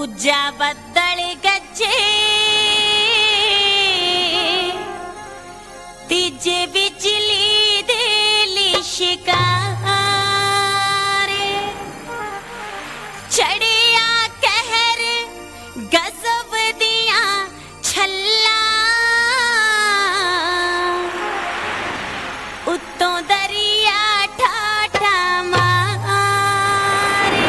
दूजा बदल गजे तीजे बिजली दे लिशकारे चढ़िया कहर गजब दिया छल्ला उत्तों दरिया ठाठा मारे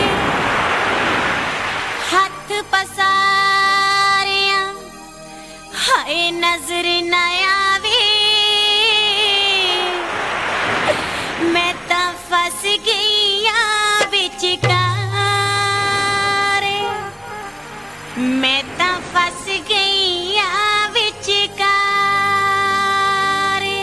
हाथ पसारिया हाय नजर न आवे मैं ता फस गईया विचकारे मैं ता फस गईया विचकारे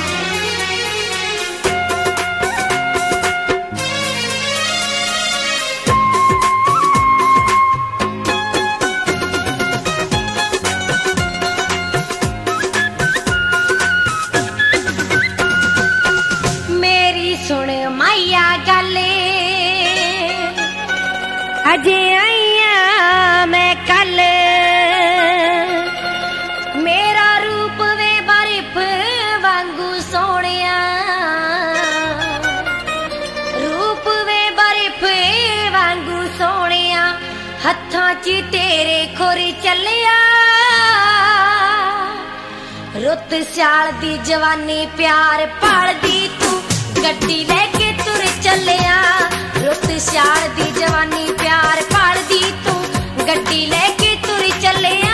मेरी सुन माइया गले अजे आईया मैं कल मेरा रूप वे बर्फ वांगू सोनिया रूप वे बर्फ वांगू सोनिया हत्थां च तेरे खोरी चलिया रुत स्याल दी जवानी प्यार पालदी तू गड्डी लेके तुर चलिया रुत स्याल दी जवानी प्यार पालदी तू गड्डी लेके तुर चलिया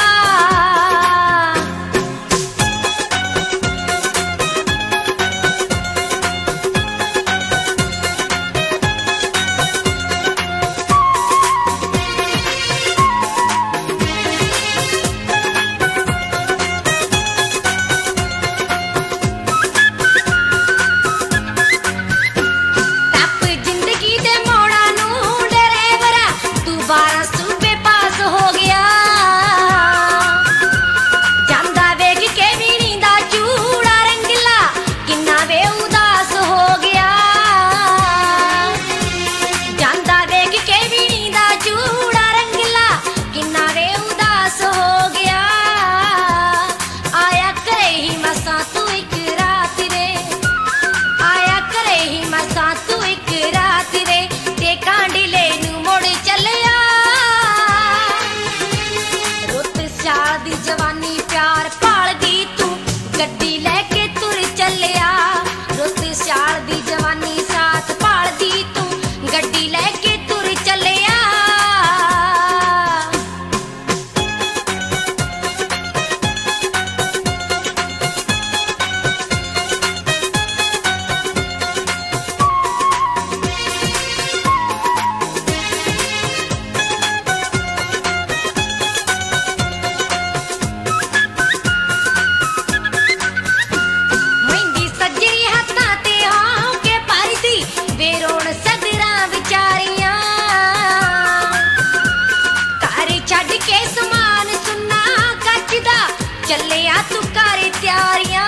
चलिया तू करे त्यारियां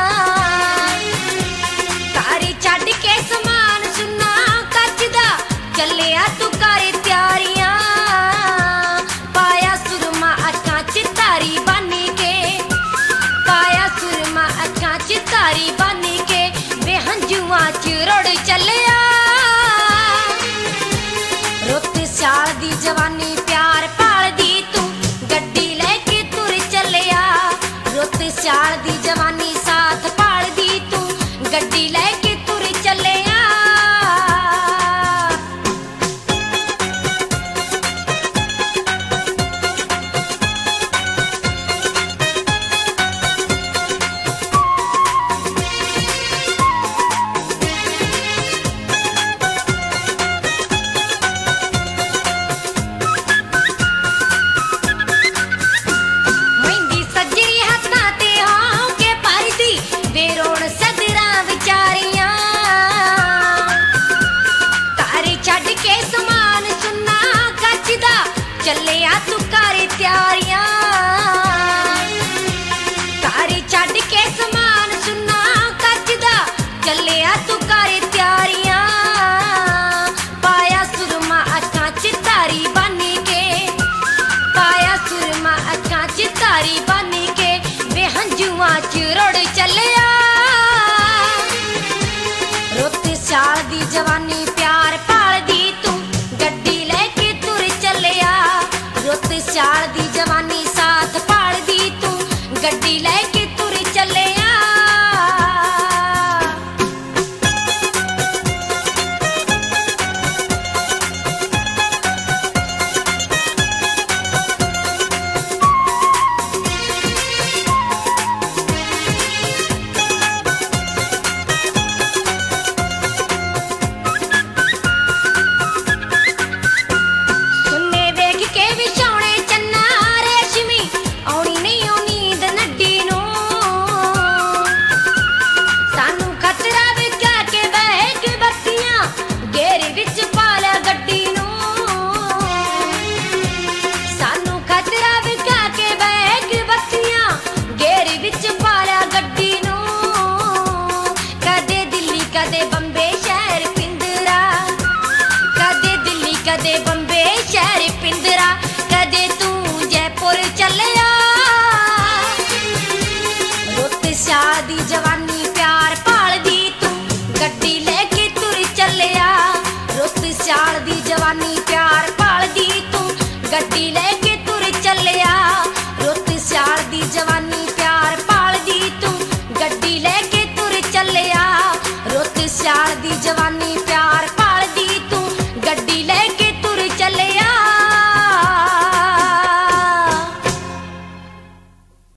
तारी छड़ के समान सुना कचदा चलिया तू करे त्यारियां पाया सुरमा अखां च तारी बनी के पाया सुरमा अखां च तारी बनी के बेहंजुआं च रोड़ चलिया रुत स्याल दी जवानी प्यार पालदी तू गड्डी लेके तुर चलिया रुत स्याल दी जवानी साथ पालदी तू गड्डी लेके तुर चलिया चलिया तू करे त्यारियां तारी छड़ के समान सुना कचदा चलिया तू करे त्यारियां पाया सुरमा अखां च तारी बनी के कदे बंबे शहर पिंदरा, कदे तू जयपुर चले